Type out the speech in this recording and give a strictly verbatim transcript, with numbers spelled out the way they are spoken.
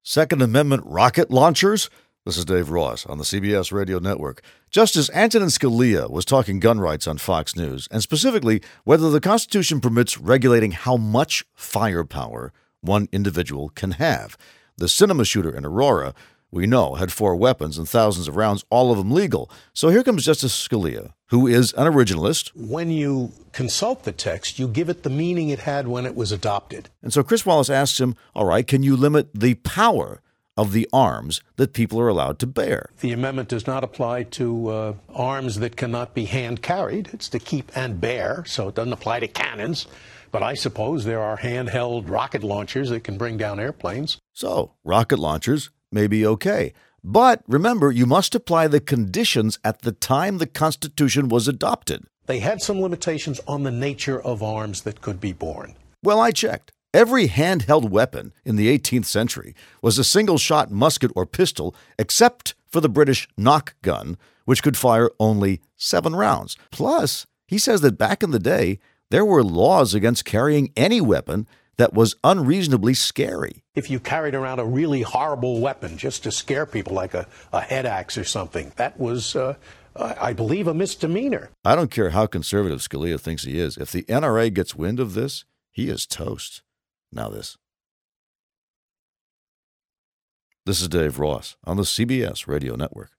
Second Amendment rocket launchers? This is Dave Ross on the C B S Radio Network. Justice Antonin Scalia was talking gun rights on Fox News, and specifically whether the Constitution permits regulating how much firepower one individual can have. The cinema shooter in Aurora, we know, had four weapons and thousands of rounds, all of them legal. So here comes Justice Scalia, who is an originalist. When you consult the text, you give it the meaning it had when it was adopted. And so Chris Wallace asks him, all right, can you limit the power of the arms that people are allowed to bear? The amendment does not apply to uh, arms that cannot be hand-carried. It's to keep and bear, so it doesn't apply to cannons. But I suppose there are handheld rocket launchers that can bring down airplanes. So, rocket launchers may be okay. But remember, you must apply the conditions at the time the Constitution was adopted. They had some limitations on the nature of arms that could be borne. Well, I checked. Every handheld weapon in the eighteenth century was a single-shot musket or pistol, except for the British knock gun, which could fire only seven rounds. Plus, he says that back in the day, there were laws against carrying any weapon that was unreasonably scary. If you carried around a really horrible weapon just to scare people, like a, a head axe or something, that was, uh, I believe, a misdemeanor. I don't care how conservative Scalia thinks he is. If the N R A gets wind of this, he is toast. Now this. This is Dave Ross on the C B S Radio Network.